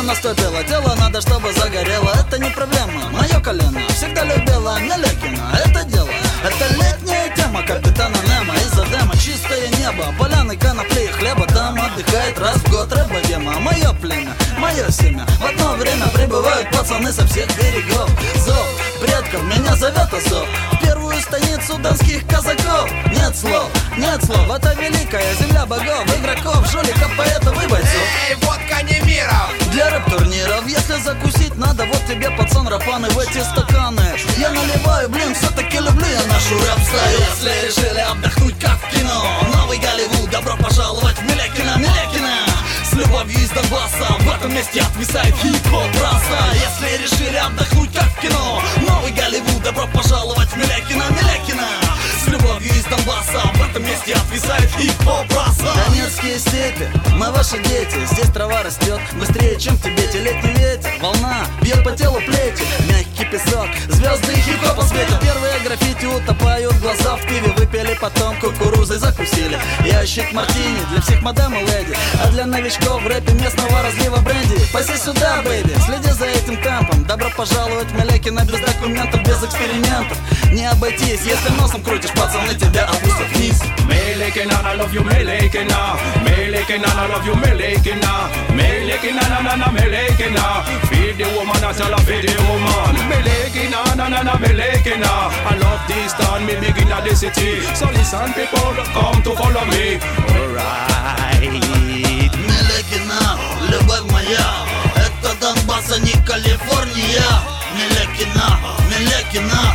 наступило, дело надо, чтобы загорело. Это не проблема, мое колено всегда любила Мелякина. Это дело, это летняя тема капитана Немо. Из-за дема чистое небо, поляны, конопли и хлеба. Там отдыхает раз в год рыба-гема. Мое племя, мое семя. В одно время прибывают пацаны со всех берегов. Зов предков меня зовет Азов, в первую станицу донских казаков. Нет слов, это великая земля богов, игроков, жуликов, поэтов и бойцов. Эй, водка не миров! Для рэп-турниров, если закусить надо, вот тебе, пацан, рапаны в эти стаканы. Я наливаю, блин, все-таки люблю я нашу рэп-стаю. Если решили отдохнуть, как в кино, новый Голливуд, добро пожаловать в Мелякина. Мелякина с любовью из Донбасса, в этом месте отвисает хип-хоп раса. Если решили отдохнуть, как в кино, новый Голливуд, добро пожаловать в Мелякина. Мелякина с любовью из Донбасса, в этом месте отвисает хип-хоп раса. Донецкие степи, мы ваши дети, здесь трава растет быстрее, чем в Тибете. Летний ветер, волна бьет по телу плети, мягкий песок, звезды и хип-хопа светят. Первые граффити утопают глаза в пиве, выпили, потом кукурузой закусили. Ящик мартини для всех мадам и леди, а для новичков в рэпе местного разлива бренди. Паси сюда, бэйби, следи за этим темпом. Добро пожаловать в Мелякина, без документов, без экспериментов. Не обойтись, если носом крутишь, пацаны тебя опустят вниз. Mелякина, I love you, Mелякина. Mелякина, I love you, Mелякина. Mелякina, na Mелякина. Feed the woman, I tell her feed the woman. Mелякina, na Mелякina. I love this town, me begin at the city. So listen, people, come to follow me. Alright. Мелякина, любовь моя, это Донбасс, а не Калифорния. Мелякина, Мелякина.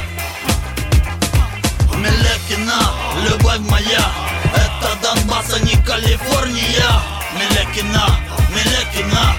Мелякина, любовь моя, это Донбасс, а не Калифорния. Мелякина, Мелякина.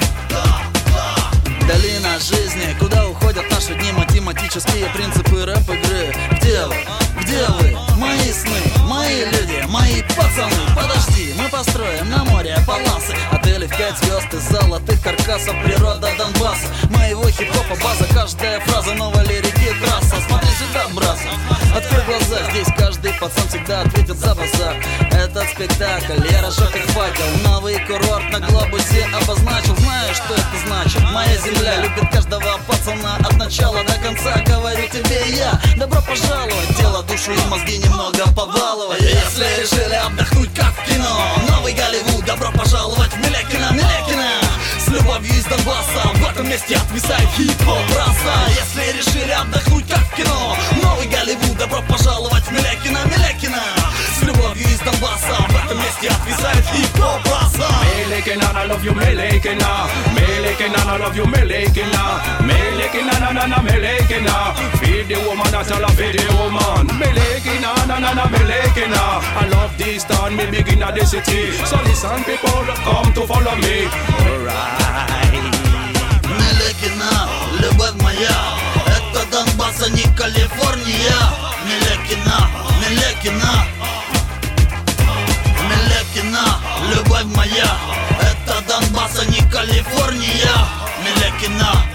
Долина жизни, куда уходят наши дни, математические принципы рэп-игры. Где вы, мои сны, мои люди, мои пацаны? Подожди, мы построим на море паласы, отели в 5 звезд из золотых каркасов. Природа Донбасса, моего хип-хопа база, каждая фраза новой лирики трасса. Смотри сюда, браза, открой глаза, здесь каждый пацан всегда ответит за базар. Этот спектакль, я разжег как факел, новый курорт на глобусе обозначил. Знаешь, что это значит? Моя земля любит каждого пацана от начала до конца. Говорю тебе я, добро пожаловать, тело, душу и мозги немного побаловать. Если решили отдохнуть, как в кино, новый Голливуд, добро пожаловать в Мелякина. Мелякина с любовью из Донбасса, в этом месте отвисает хип-хоп раса. Если решили отдохнуть, как в кино, новый Голливуд, добро пожаловать в Мелякина. Мелякина с любовью из Донбасса, в этом месте отвисает хип-хоп раса. Mелякina, I love you, Mелякина. Mелякina, I love you, Mелякина. Mелякina, na Mелякina. Feed the woman, I tell her feed the woman. Mелякina, na Mелякina. I love this town, me begin at the city. So listen, people, come to follow me. Alright. Мелякина, любовь моя, это Донбасс, а не Калифорния. Мелякина, Мелякина. Мелякина, любовь моя, это Донбасс, а не Калифорния. Мелякина.